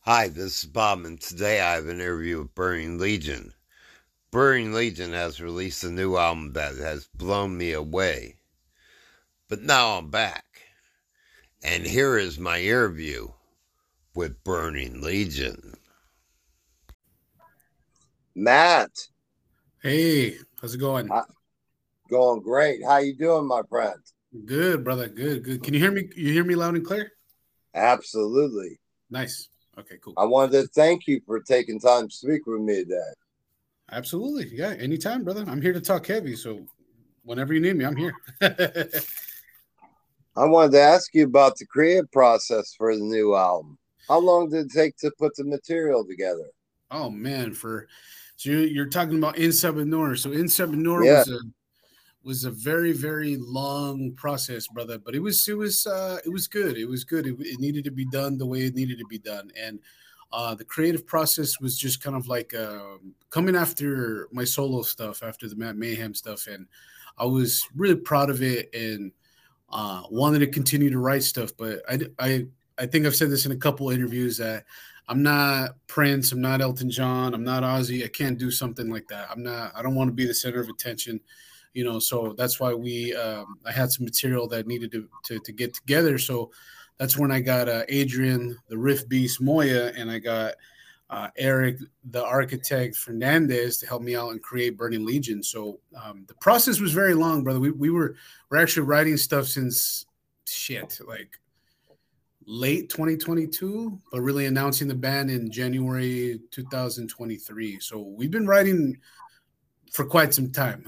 Hi, this is Bob, and today I have an interview with Burning Legion. Burning Legion has released a new album that has blown me away. But now I'm back, and here is my interview with Burning Legion. Matt, Hey, how's it going? going great. How you doing, my friend? Good, brother. Good, good. Can you hear me? You hear me loud and clear? Absolutely. Nice. Okay, cool. I wanted to thank you for taking time to speak with me today. Absolutely. Yeah, anytime, brother. I'm here to talk heavy, so whenever you need me, I'm here. I wanted to ask you about the creative process for the new album. How long did it take to put the material together? Oh man, so you're talking about In Sub and Nor. So In Sub and Nor Yeah. was a very very long process, brother. But it was good. It was good. It needed to be done the way it needed to be done, and the creative process was just kind of like coming after my solo stuff, after the Matt Mayhem stuff, and I was really proud of it and wanted to continue to write stuff. But I think I've said this in a couple interviews that I'm not Prince, I'm not Elton John, I'm not Ozzy. I can't do something like that. I don't want to be the center of attention, so that's why I had some material that needed to get together. So that's when I got Adrian the Riff Beast Moya, and I got Eric the Architect Fernandez to help me out and create Burning Legion. So the process was very long, brother. We're actually writing stuff since like late 2022, but really announcing the band in January 2023. So we've been writing for quite some time.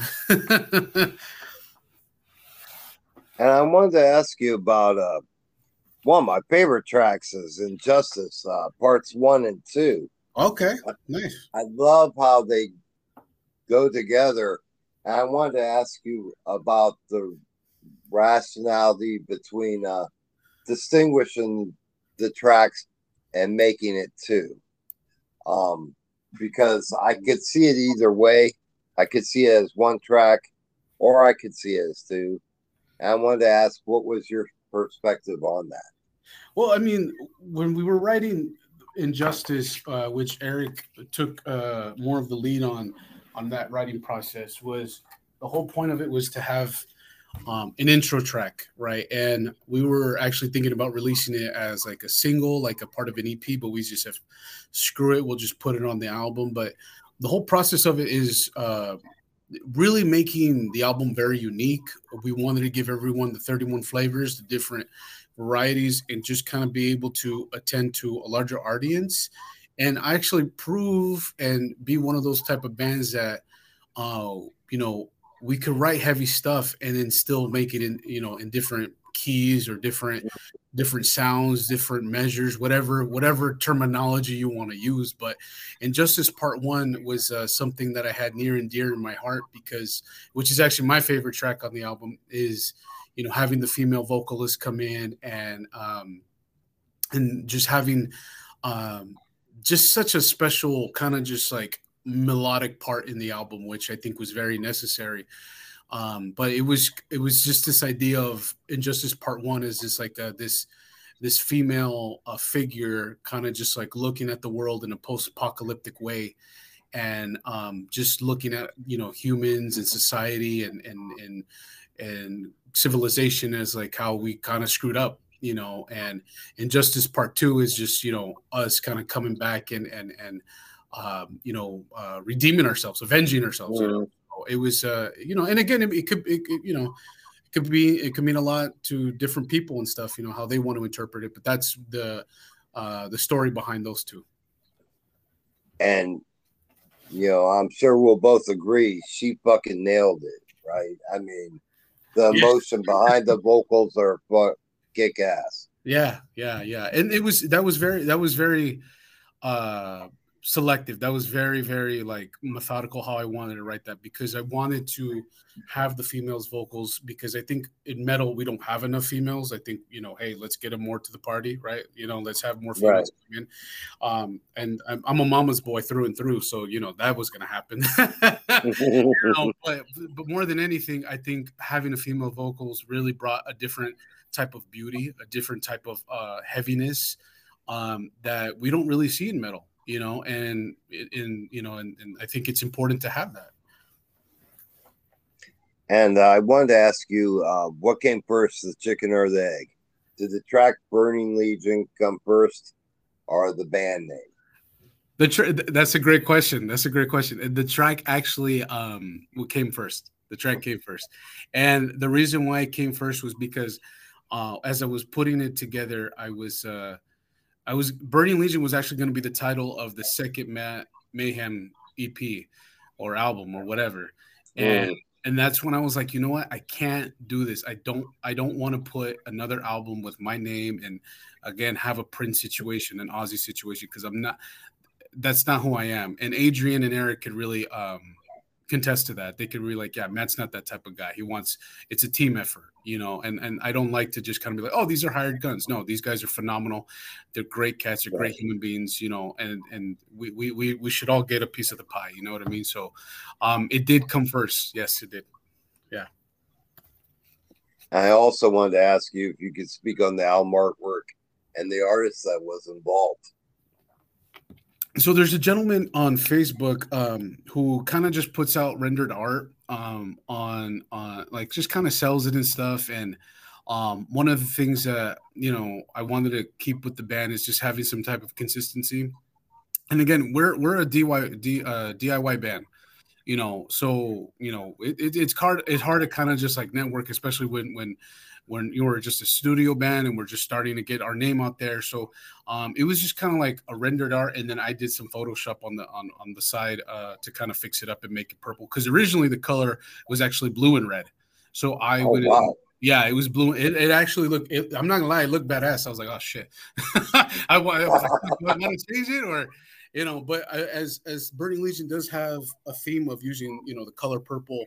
And I wanted to ask you about one of my favorite tracks is Injustice, parts 1 and 2. Okay, nice. I love how they go together. And I wanted to ask you about the rationality between distinguishing the tracks and making it two. Because I could see it either way. I could see it as one track, or I could see it as two. And I wanted to ask, what was your perspective on that? Well, I mean, when we were writing Injustice, which Eric took more of the lead on that writing process, was the whole point of it was to have an intro track, right? And we were actually thinking about releasing it as like a single, like a part of an EP, but we just have screw it, we'll just put it on the album. But the whole process of it is really making the album very unique. We wanted to give everyone the 31 flavors, the different varieties, and just kind of be able to attend to a larger audience and actually prove and be one of those type of bands that we could write heavy stuff and then still make it in different keys or different sounds, different measures, whatever terminology you want to use. But Injustice Part One was something that I had near and dear in my heart, because which is actually my favorite track on the album, is having the female vocalist come in and just having just such a special kind of just like melodic part in the album, which I think was very necessary. But it was just this idea of Injustice Part One is this like this female figure kind of just like looking at the world in a post-apocalyptic way, and just looking at humans and society and civilization as like how we kind of screwed up, and Injustice Part Two is just us kind of coming back and redeeming ourselves, avenging ourselves. It was and again it could mean a lot to different people and stuff, how they want to interpret it, but that's the story behind those two. And I'm sure we'll both agree she fucking nailed it, right? I mean, the emotion behind the vocals are kick ass. Yeah. And that was very selective. That was very, very like methodical how I wanted to write that, because I wanted to have the females vocals, because I think in metal we don't have enough females. I think hey, let's get them more to the party, right? Let's have more females come in. And I'm a mama's boy through and through, so that was going to happen. But more than anything, I think having the female vocals really brought a different type of beauty, a different type of heaviness, that we don't really see in metal, you know, and I think it's important to have that. And I wanted to ask you, what came first, the chicken or the egg? Did the track Burning Legion come first, or the band name? That's a great question. That's a great question. The track actually came first. The track came first, and the reason why it came first was because as I was putting it together, I was Burning Legion was actually going to be the title of the second Mayhem EP or album or whatever, and that's when I was like, you know what, I can't do this. I don't want to put another album with my name and again have a Prince situation, an Ozzy situation, because that's not who I am. And Adrian and Eric could really contest to that. They could really like, yeah, Matt's not that type of guy. It's a team effort, you know, and I don't like to just kind of be like, oh, these are hired guns. No, these guys are phenomenal. They're great cats. They're great human beings, you know, and we should all get a piece of the pie. You know what I mean? So it did come first. Yes, it did. Yeah. I also wanted to ask you if you could speak on the album artwork and the artist that was involved. So there's a gentleman on Facebook who kind of just puts out rendered art on like just kind of sells it and stuff. And one of the things that, you know, I wanted to keep with the band is just having some type of consistency. And again, we're a DIY band, you know, so, you know, it's hard to kind of just like network, especially when you were just a studio band and we're just starting to get our name out there. So it was just kind of like a rendered art. And then I did some Photoshop on the side to kind of fix it up and make it purple. Because originally the color was actually blue and red. So yeah, it was blue. It actually looked, I'm not gonna lie, it looked badass. I was like, oh shit. I want to change it or, you know, but as Burning Legion does have a theme of using, you know, the color purple,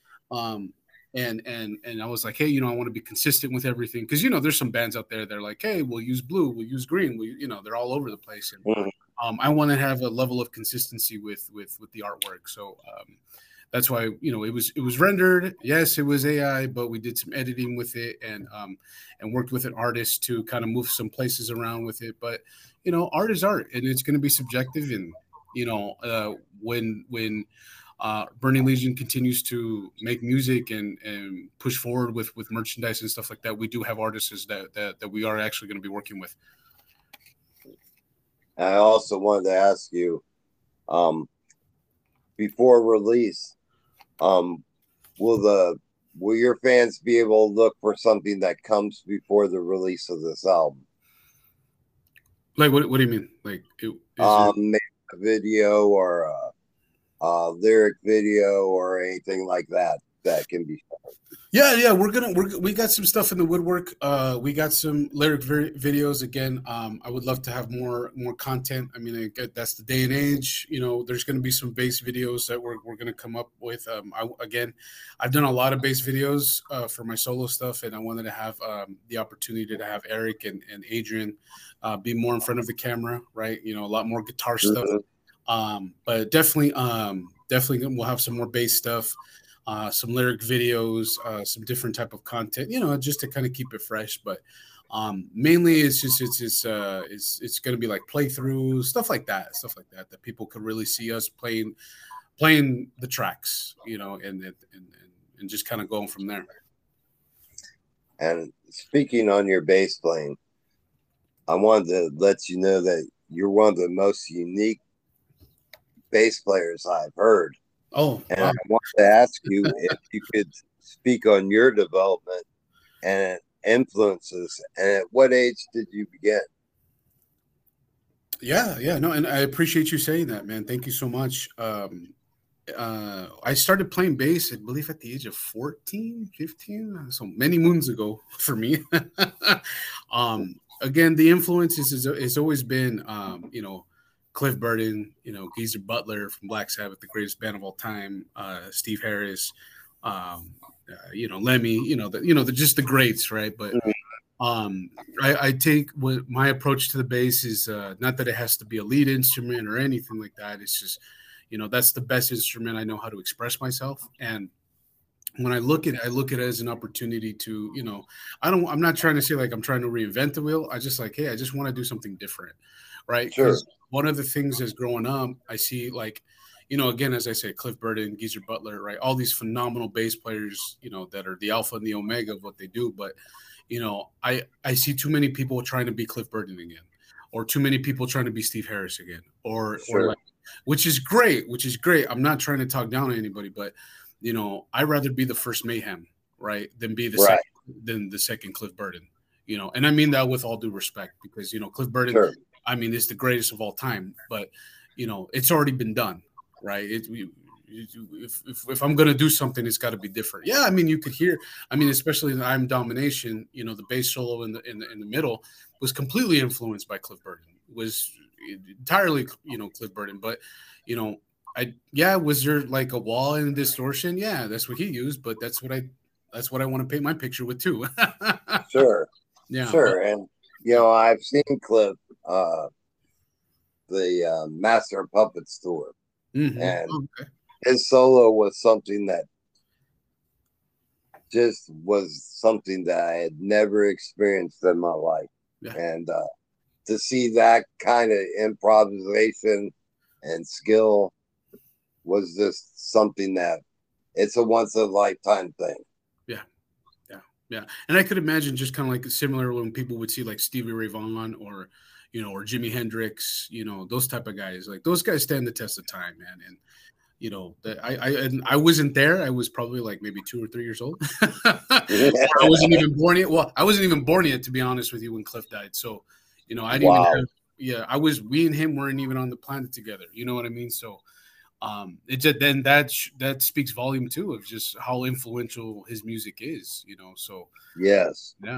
and I was like, hey, you know, I want to be consistent with everything because, you know, there's some bands out there that are like, hey, we'll use blue, we'll use green, you know, they're all over the place. And I want to have a level of consistency with the artwork. So that's why, you know, it was rendered. Yes, it was AI, but we did some editing with it and worked with an artist to kind of move some places around with it. But, you know, art is art and it's going to be subjective. And, you know, when Burning Legion continues to make music and push forward with merchandise and stuff like that, we do have artists that we are actually going to be working with. I also wanted to ask you, before release, will your fans be able to look for something that comes before the release of this album? Like what do you mean? Like maybe a video or lyric video or anything like that can be shown. Yeah, we got some stuff in the woodwork. We got some lyric videos again. I would love to have more content. I mean, that's the day and age. You know, there's going to be some bass videos that we're going to come up with. I've done a lot of bass videos for my solo stuff, and I wanted to have the opportunity to have Eric and Adrian be more in front of the camera, right? You know, a lot more guitar stuff. But definitely we'll have some more bass stuff, some lyric videos, some different type of content, you know, just to kind of keep it fresh. But mainly it's going to be like playthroughs, stuff like that people could really see us playing the tracks, you know, and just kind of going from there. And speaking on your bass playing, I wanted to let you know that you're one of the most unique bass players I've heard. Oh, and wow. I want to ask you if you could speak on your development and influences, and at what age did you begin? Yeah, no, and I appreciate you saying that, man. Thank you so much. I started playing bass, I believe, at the age of 14, 15, so many moons ago for me. Again, the influence has always been, you know, Cliff Burton, you know, Geezer Butler from Black Sabbath, the greatest band of all time, Steve Harris, you know, Lemmy, just the greats, right? But I take what my approach to the bass is not that it has to be a lead instrument or anything like that. It's just, you know, that's the best instrument I know how to express myself. And when I look at it, I look at it as an opportunity to, I'm not trying to say like I'm trying to reinvent the wheel. I just like, hey, I just want to do something different, right? Sure. Because one of the things as growing up, I see like, again, as I say, Cliff Burton, Geezer Butler, right? All these phenomenal bass players, that are the alpha and the omega of what they do. But, I see too many people trying to be Cliff Burton again, or too many people trying to be Steve Harris again, or Sure. like, which is great, I'm not trying to talk down on anybody, but I'd rather be the first Mayhem, right, than be the Right. second Cliff Burton, and I mean that with all due respect, because Cliff Burton, Sure. I mean, is the greatest of all time, but it's already been done, right? If I'm gonna do something, it's got to be different. Yeah, I mean, you could hear, I mean, especially in I'm Domination, the bass solo in the middle was completely influenced by Cliff Burton, was entirely Cliff Burton, but was there like a wall and distortion? Yeah, that's what he used, but that's what I want to paint my picture with too. Sure. Yeah, sure. And I've seen Cliff, the Master of Puppets tour, and his solo was something that just was something that I had never experienced in my life. Yeah. And to see that kind of improvisation and skill was just something that it's a once in a lifetime thing. Yeah. And I could imagine just kind of like similar when people would see like Stevie Ray Vaughan or Jimi Hendrix, those type of guys. Like those guys stand the test of time, man. And I wasn't there. I was probably like maybe 2 or 3 years old. I wasn't even born yet. Well, I wasn't even born yet, to be honest with you, when Cliff died. So, I didn't even have, we and him weren't even on the planet together. You know what I mean? So, it just, then that speaks volume too of just how influential his music is, so yes. Yeah.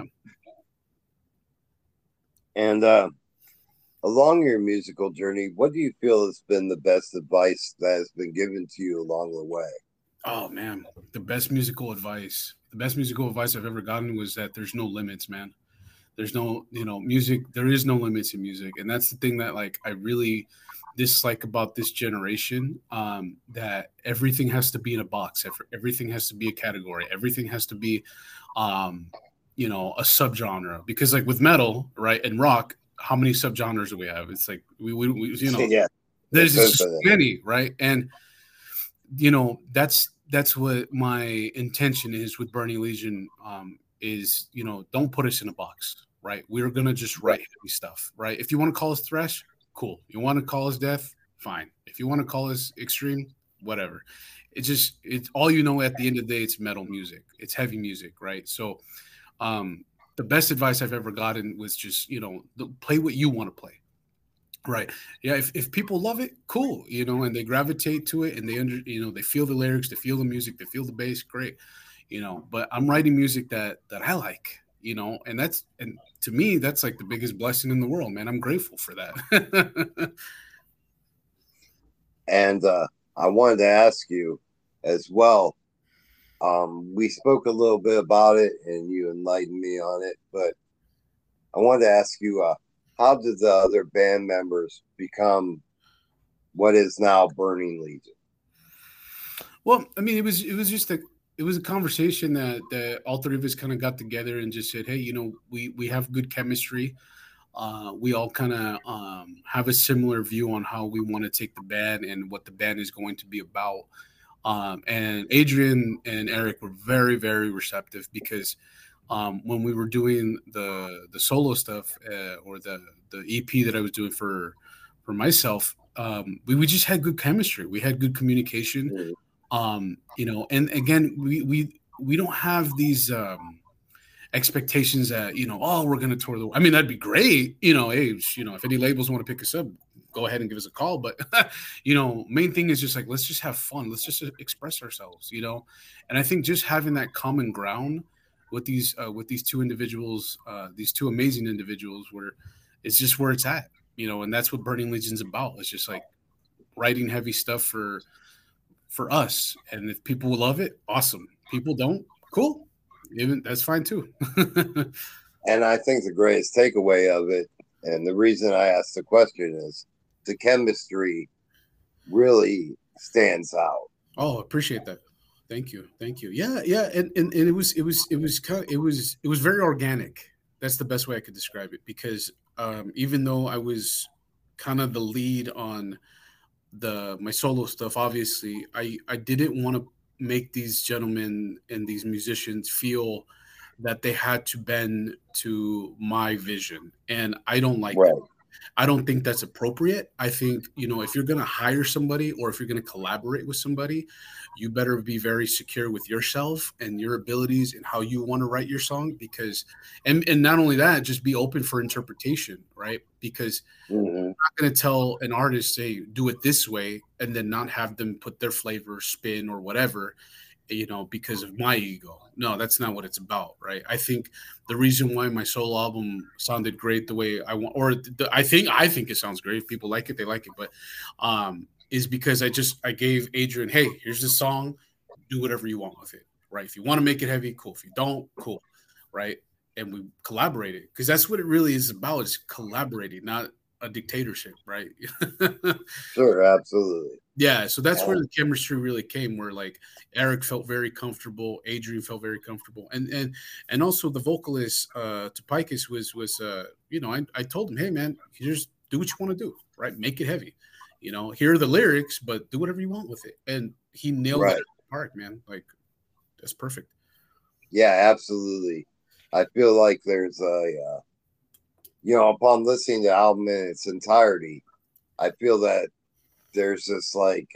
And along your musical journey, what do you feel has been the best advice that has been given to you along the way? Oh man, the best musical advice I've ever gotten was that there's no limits, man. There's no, music, there is no limits in music. And that's the thing that like I really dislike about this generation, that everything has to be in a box, everything has to be a category, everything has to be a subgenre, because like with metal, right, and rock, how many subgenres do we have? It's like we yeah, there's just many, right? And that's what my intention is with Burning Legion, is don't put us in a box, right? We're gonna just write heavy stuff, right? If you want to call us thrash, cool. You want to call us death, fine. If you want to call us extreme, whatever. It's all at the end of the day, it's metal music. It's heavy music, right? So the best advice I've ever gotten was just, play what you want to play. Right. Yeah. If people love it, cool, and they gravitate to it and they feel the lyrics, they feel the music, they feel the bass, great. But I'm writing music that I like, and to me, that's like the biggest blessing in the world, man. I'm grateful for that. And I wanted to ask you as well. We spoke a little bit about it and you enlightened me on it, but I wanted to ask you, how did the other band members become what is now Burning Legion? Well, I mean, it was just a conversation that all three of us kind of got together and just said, hey, we have good chemistry. We all kind of have a similar view on how we want to take the band and what the band is going to be about. And Adrian and Eric were very, very receptive, because when we were doing the solo stuff, or the EP that I was doing for myself, we just had good chemistry. We had good communication. And again, we don't have these expectations that we're going to tour the world. I mean, that'd be great. Hey, if any labels want to pick us up, go ahead and give us a call. But main thing is just like, let's just have fun. Let's just express ourselves. And I think just having that common ground with these two individuals, these two amazing individuals, it's just where it's at. And that's what Burning Legion's about. It's just like writing heavy stuff for us. And if people love it, awesome. People don't, cool. Even that's fine too. And I think the greatest takeaway of it, and the reason I asked the question, is the chemistry really stands out. Oh, appreciate that. Thank you. Thank you. Yeah, yeah. And it was very organic. That's the best way I could describe it. Because even though I was kind of the lead on the my solo stuff, obviously I didn't want to make these gentlemen and these musicians feel that they had to bend to my vision, and I don't like Right. that. I don't think that's appropriate. I think, if you're going to hire somebody or if you're going to collaborate with somebody, you better be very secure with yourself and your abilities and how you want to write your song. Because and not only that, just be open for interpretation, right? Because Hmm. not going to tell an artist, say, do it this way, and then not have them put their flavor, spin, or whatever, because of my ego. No, that's not what it's about, right? I think the reason why my solo album sounded great the way I want, or I think it sounds great. If people like it, they like it. But is because I gave Adrian, hey, here's the song, do whatever you want with it, right? If you want to make it heavy, cool. If you don't, cool, right? And we collaborated because that's what it really is about. Is collaborating, not a dictatorship, right? Sure, absolutely. Yeah, so that's where Uh, the chemistry really came, where like Eric felt very comfortable, Adrian felt very comfortable, and also the vocalist Topikis I told him, hey man, you just do what you want to do, right? Make it heavy, Here are the lyrics, but do whatever you want with it, and he nailed that right. part, man. Like that's perfect. Yeah, absolutely. I feel like there's upon listening to the album in its entirety, I feel that there's this like,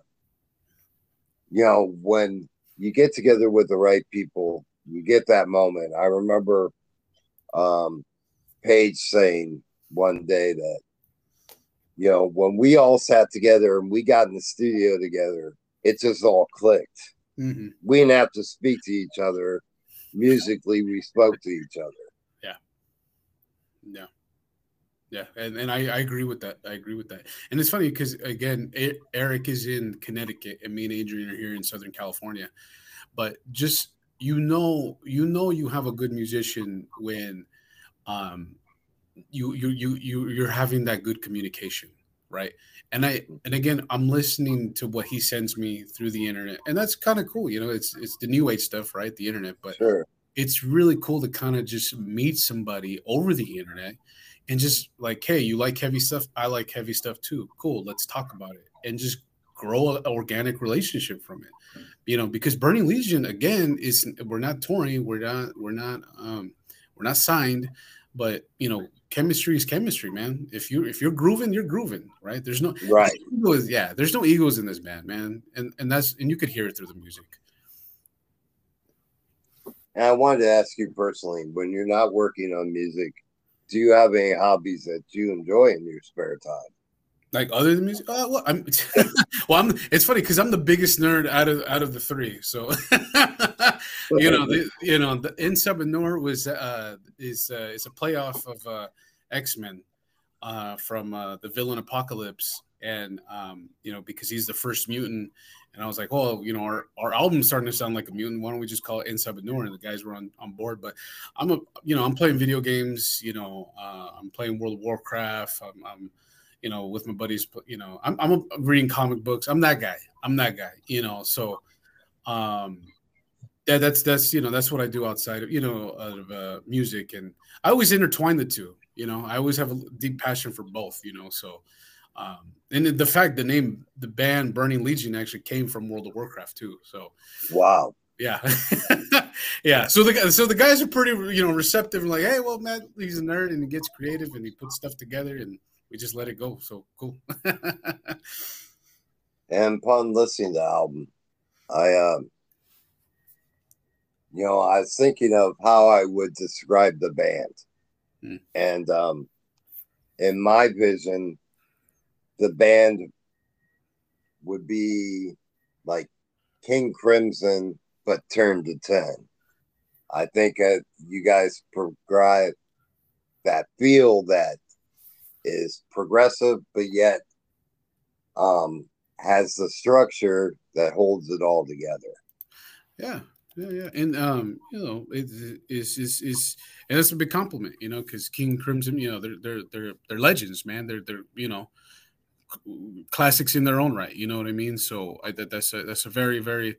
when you get together with the right people, you get that moment. I remember um, Paige saying one day that, when we all sat together and we got in the studio together, it just all clicked. Mm-hmm. We didn't have to speak to each other. Musically, we spoke to each other. Yeah, yeah. Yeah, and I agree with that. I agree with that. And it's funny because again, Eric is in Connecticut, and me and Adrian are here in Southern California. But just you have a good musician when um, you're having that good communication, right? And again, I'm listening to what he sends me through the internet, and that's kind of cool. It's the new age stuff, right? The internet, but Sure. it's really cool to kind of just meet somebody over the internet and just like, hey, you like heavy stuff, I like heavy stuff too, cool, let's talk about it, and just grow an organic relationship from it, because Burning Legion, again, is we're not touring, we're not signed, but chemistry is chemistry, man. If you're grooving, you're grooving, right? Right. There's no egos in this band, man, and you could hear it through the music. And I wanted to ask you personally, when you're not working on music, do you have any hobbies that you enjoy in your spare time? Like other than music, well, It's funny because I'm the biggest nerd out of the three. So, the In Sub and Nor is a playoff of X-Men from the villain Apocalypse, and because he's the first mutant, and I was like, well, our album's starting to sound like a mutant. Why don't we just call it In Sub and Nor? And the guys were on board. But I'm playing video games. I'm playing World of Warcraft. I'm with my buddies, I'm reading comic books. I'm that guy. So, that's what I do outside of music. And I always intertwine the two, I always have a deep passion for both, so, and the fact the band Burning Legion actually came from World of Warcraft too. So, wow. Yeah. Yeah. So the guys are pretty, receptive and like, hey, well, Matt, he's a nerd and he gets creative and he puts stuff together and we just let it go. So cool. And upon listening to the album, I was thinking of how I would describe the band. And in my vision, the band would be like King Crimson, but turned to 10. I think you guys provide that feel that is progressive, but yet has the structure that holds it all together. Yeah. Yeah, and it's and that's a big compliment, because King Crimson, they're legends, man. They're classics in their own right. You know what I mean? So that's a very, very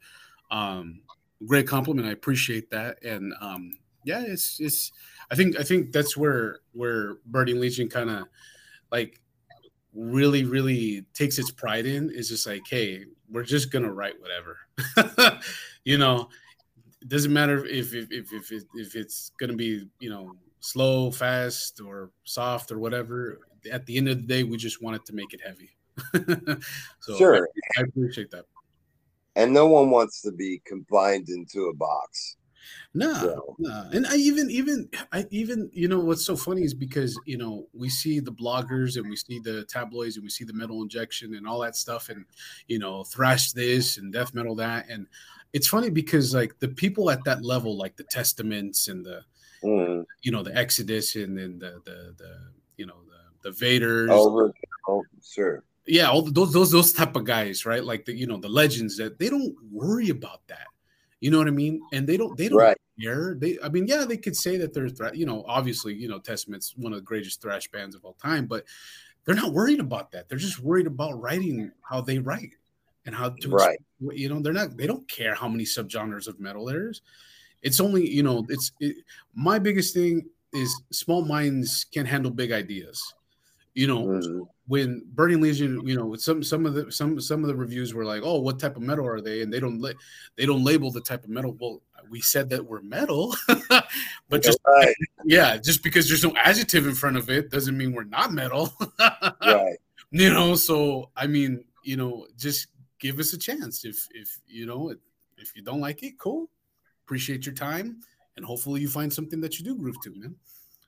Um, Great compliment. I appreciate that. And yeah, it's. I think that's where Burning Legion kind of like really takes its pride in is just like, hey, we're just gonna write whatever. you know, it doesn't matter if it's gonna be slow, fast, or soft or whatever. At the end of the day, we just wanted to make it heavy. So Sure. I appreciate that. And no one wants to be confined into a box. Nah, So, nah. And I even what's so funny is because we see the bloggers and we see the tabloids and we see the metal injection and all that stuff and thrash this and death metal that, and it's funny because like the people at that level, like the Testaments and the the Exodus and then the the Vaders, sure. yeah, all those type of guys, right? Like the legends that they don't worry about that. You know what I mean? And they don't Right. care. I mean, yeah, they could say that they're obviously, Testament's one of the greatest thrash bands of all time, but they're not worried about that. They're just worried about writing how they write and how to Right. they don't care how many subgenres of metal there's. It's only, my biggest thing is small minds can handle big ideas. When Burning Legion, some of the reviews were like, "Oh, what type of metal are they?" And they don't label the type of metal. Well, we said that we're metal, but just just because there's no adjective in front of it doesn't mean we're not metal. Right. So I mean, just give us a chance. If you don't like it, cool. Appreciate your time, and hopefully you find something that you do groove to, man.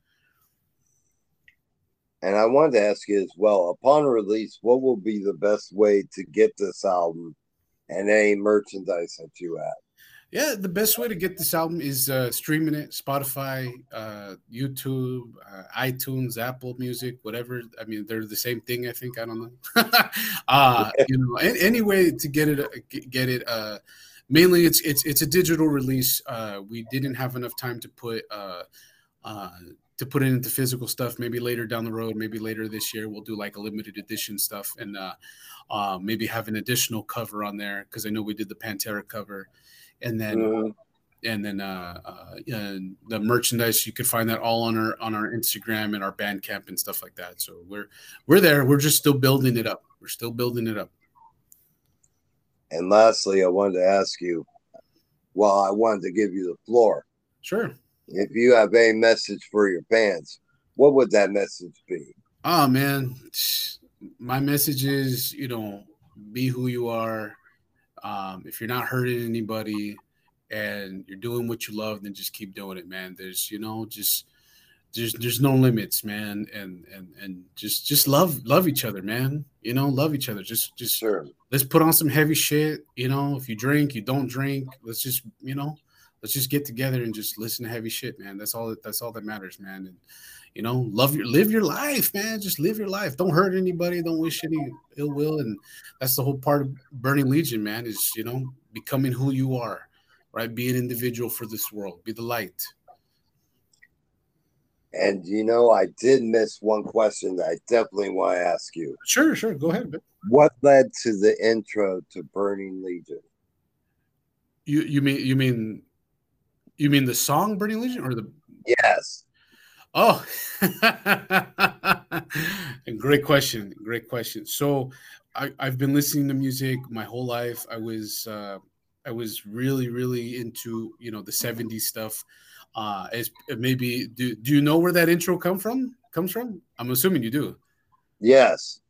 And I wanted to ask you as well, upon release, what will be the best way to get this album and any merchandise that you have? Yeah, the best way to get this album is streaming it, Spotify, YouTube, iTunes, Apple Music, whatever. I mean, they're the same thing, I think. I don't know. Any way to get it. Mainly, it's a digital release. We didn't have enough time to put it into physical stuff. Maybe later down the road, maybe later this year, we'll do like a limited edition stuff and maybe have an additional cover on there because I know we did the Pantera cover, and then the merchandise, you could find that all on our Instagram and our Bandcamp and stuff like that. So we're there. We're just still building it up. We're still building it up. And lastly, I wanted to ask you, I wanted to give you the floor. Sure. If you have a message for your fans, what would that message be? Oh, man. My message is, be who you are. If you're not hurting anybody and you're doing what you love, then just keep doing it, man. There's no limits, man. And just love each other, man. Love each other. Just sure. Let's put on some heavy shit. If you drink, you don't drink. Let's just get together and just listen to heavy shit, man. That's all that matters, man. And live your life, man. Just live your life. Don't hurt anybody. Don't wish any ill will. And that's the whole part of Burning Legion, man, is becoming who you are, right? Be an individual for this world. Be the light. And I did miss one question that I definitely want to ask you. Sure. Go ahead. Man. What led to the intro to Burning Legion? You mean the song Burning Legion or the? Yes. Oh, great question. So I've been listening to music my whole life. I was really into the 70s stuff. As maybe do you know where that intro comes from? I'm assuming you do. Yes.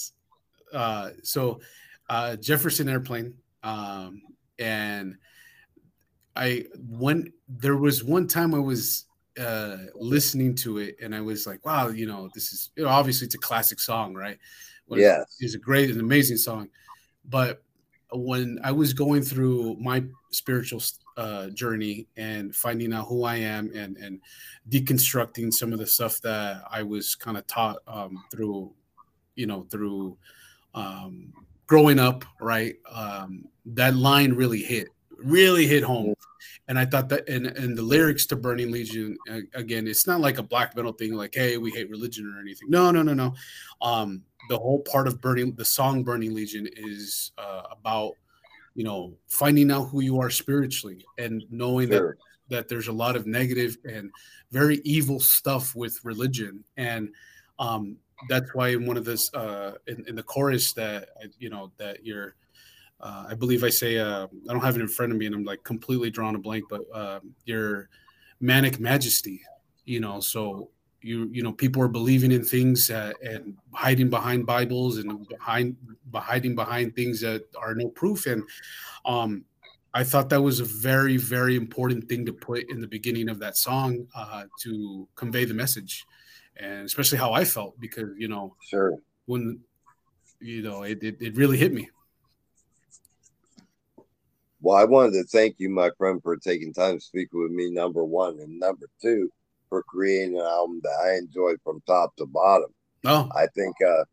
So Jefferson Airplane, and there was one time I was listening to it and I was like, wow, this is obviously it's a classic song, right? It's an amazing song. But when I was going through my spiritual journey and finding out who I am and deconstructing some of the stuff that I was kind of taught through growing up, right? That line really hit home. And I thought that, and the lyrics to Burning Legion, again, it's not like a black metal thing, like, hey, we hate religion or anything. No. The whole part of the song Burning Legion is about finding out who you are spiritually and knowing Sure. that there's a lot of negative and very evil stuff with religion. And that's why in one of this in the chorus that that you're I believe I say I don't have it in front of me and I'm like completely drawing a blank, but your manic majesty, so people are believing in things and hiding behind Bibles and hiding behind things that are no proof. And I thought that was a very, very important thing to put in the beginning of that song to convey the message, and especially how I felt, because Sure. when it really hit me. Well, I wanted to thank you, my friend, for taking time to speak with me, number one, and number two, for creating an album that I enjoyed from top to bottom. Oh, I think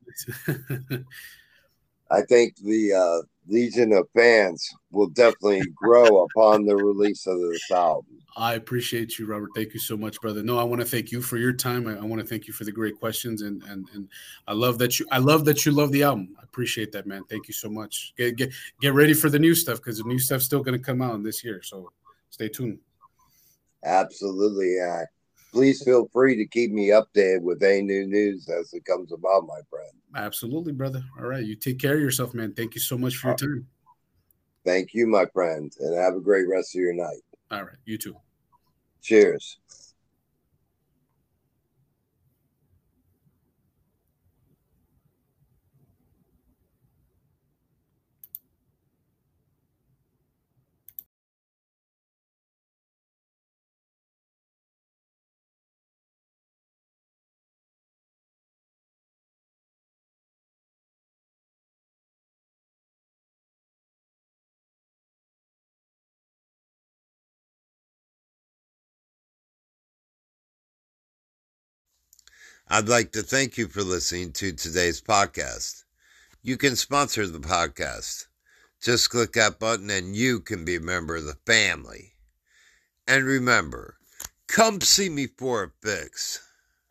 the legion of fans will definitely grow upon the release of this album. I appreciate you, Robert. Thank you so much, brother. No, I want to thank you for your time. I want to thank you for the great questions, and I love that you love the album. I appreciate that, man. Thank you so much. Get ready for the new stuff, because the new stuff's still going to come out this year. So stay tuned. Absolutely. Please feel free to keep me updated with any new news as it comes about, my friend. Absolutely, brother. All right. You take care of yourself, man. Thank you so much for your time. Thank you, my friend, and have a great rest of your night. All right. You too. Cheers. I'd like to thank you for listening to today's podcast. You can sponsor the podcast. Just click that button and you can be a member of the family. And remember, come see me for a fix.